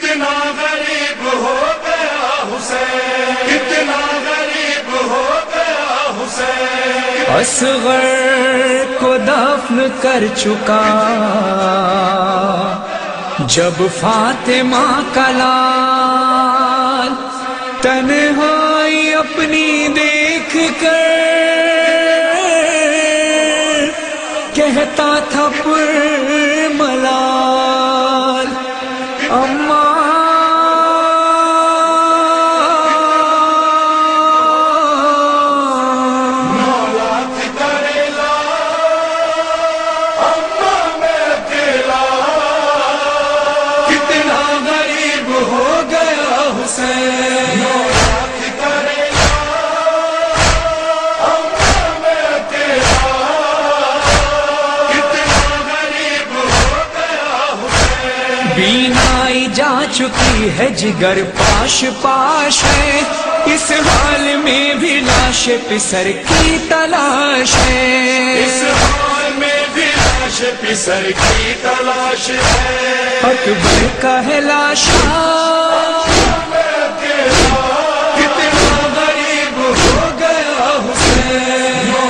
کتنا غریب ہو گیا حسین، کتنا غریب ہو گیا حسین، اصغر کو دفن کر چکا جب فاطمہ کا لال، تنہائی اپنی دیکھ کر کہتا تھا پر ملال اماں بینائی جا چکی ہے، جگر پاش پاش ہے، اس حال میں بھی لاش پسر کی تلاش ہے، اس حال میں بھی لاش پسر کی تلاش ہے، اکبر کا ہے لاشا کتنا غریب ہو گیا حسین،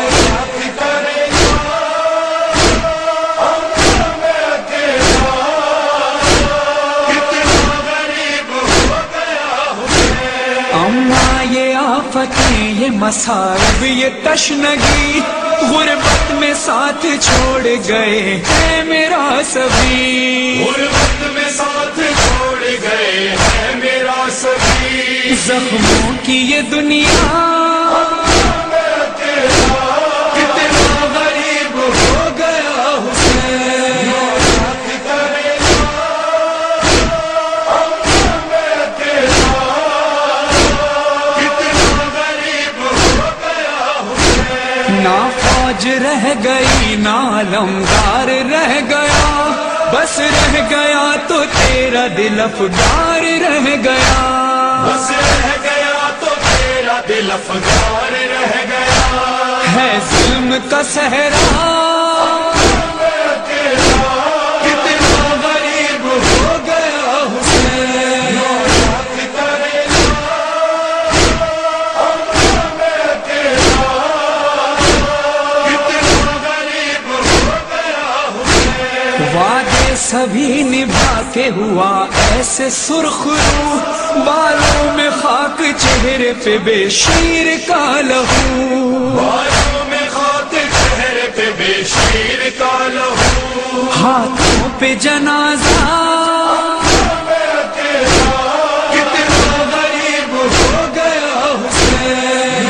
یہ مصائب یہ تشنگی غربت میں ساتھ چھوڑ گئے ہیں میرا سبھی، غربت میں ساتھ چھوڑ گئے ہیں میرا سبھی، زخموں کی یہ دنیا کتنا غریب ہو گیا حسین، نہ فوج رہ گئی نہ علمدار رہ گیا، بس رہ گیا تو تیرا دل افگار رہ گیا، بس رہ گیا تو تیرا دل افگار رہ گیا، ہے ظلم کا صحرا کتنا غریب ہو گیا حسین، وعدے سبھی نبھا کے ہوا ایسے سرخ رو، بالوں میں خاک چہرے پہ بے شیر کا لہو، بالوں میں خاک چہرے پہ بے شیر کا لہو، ہاتھوں پہ جنازہ کتنا غریب ہو گیا حسین،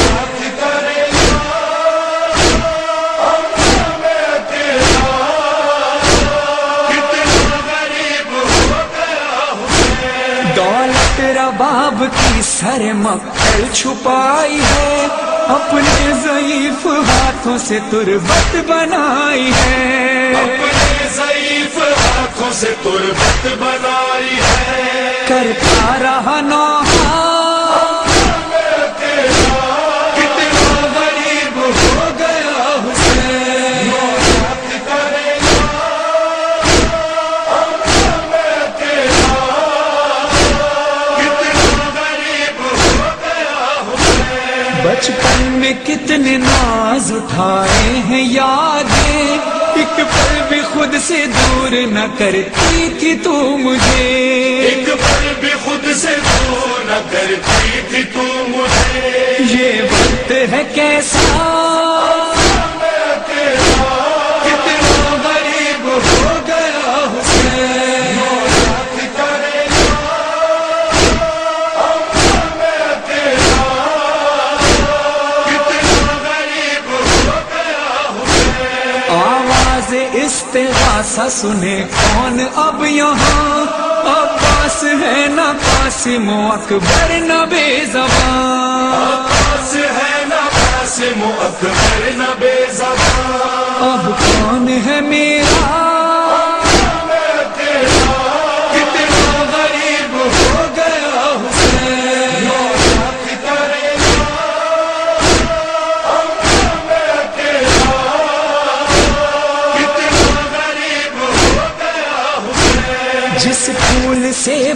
دولت رباب کی سر مکھل چھپائی ہے، اپنے ضعیف ہاتھوں سے تربت بنائی ہے، اپنے ضعیف ہاتھوں سے تربت بنائی ہے، کرتا رہا نوحہ کتنا غریب ہو گیا حسین، بچپن میں کتنے ناز اٹھائے ہیں یادیں، ایک پل بھی خود سے دور نہ کرتی تھی تو مجھے، ایک پل بھی خود سے دور نہ کرتی تھی تو مجھے، یہ وقت ہے کیسا کتنا غریب ہو گیا حسین، آواز استغاثہ سنے کون اب یہاں، عباس ہے نہ قاسم و اکبر نہ بے زبان، عباس ہے نہ قاسم و اکبر نہ بے زبان، اب کون ہے میرا کتنا غریب ہو گیا حسین،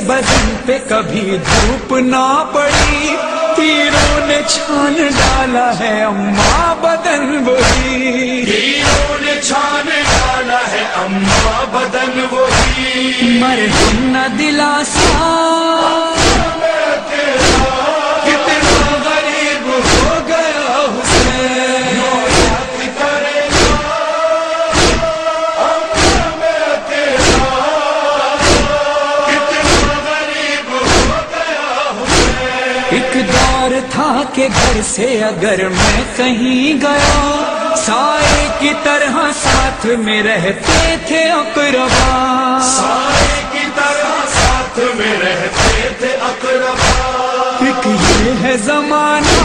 بدن پہ کبھی دھوپ نہ پڑی، تیروں نے چھان ڈالا ہے اماں بدن وہی، تیروں نے چھان ڈالا ہے اماں بدن وہی، مرہم نہ دلاسا کتنا غریب ہو گیا حسین، ایک دور تھا کہ گھر سے اگر میں کہیں گیا، سائے کی طرح ساتھ میں رہتے تھے اقربا، سائے کی طرح ساتھ میں رہتے تھے اقربا، ایک یہ ہے زمانہ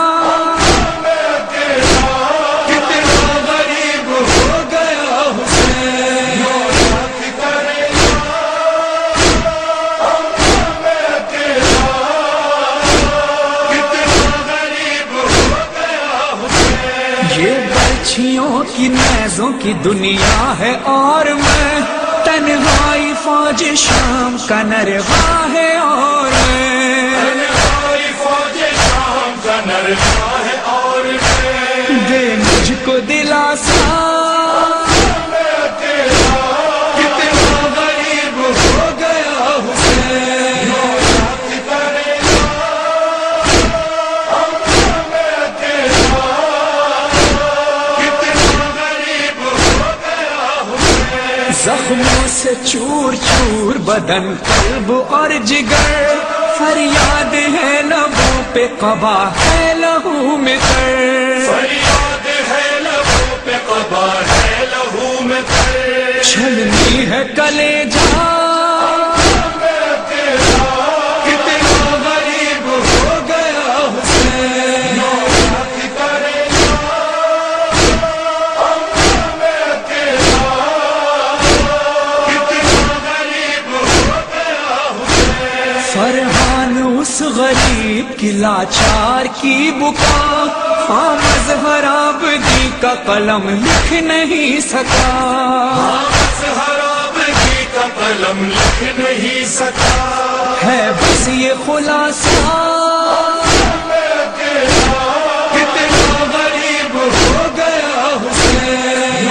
کتنا غریب ہو گیا حسین، یہ برچھیوں کی نیزوں کی دنیا ہے اور میں تنہائی فوج شام کا نروا ہے، اور میں تنہائی فوج شام کا نروا ہے، اور میں دے مجھ کو دلاسا کتنا غریب ہو گیا حسین، زخموں سے چور چور بدن قلب اور جگر، فریاد ہے لبوں پہ قبا ہے لہو میں تر، فریاد ہے لبوں پہ قبا ہے لہو میں تر، چھلنی ہے کلیجہ کتنا غریب ہو گیا حسین، فرحان اس غریب کی لاچار کی بکا، ہاں مظہر آبدی کا قلم لکھ نہیں سکا، مظہر آبدی کا قلم لکھ نہیں سکا، ہے بس یہ خلاصہ کتنا غریب ہو گیا حسین،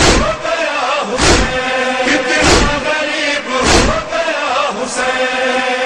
حسین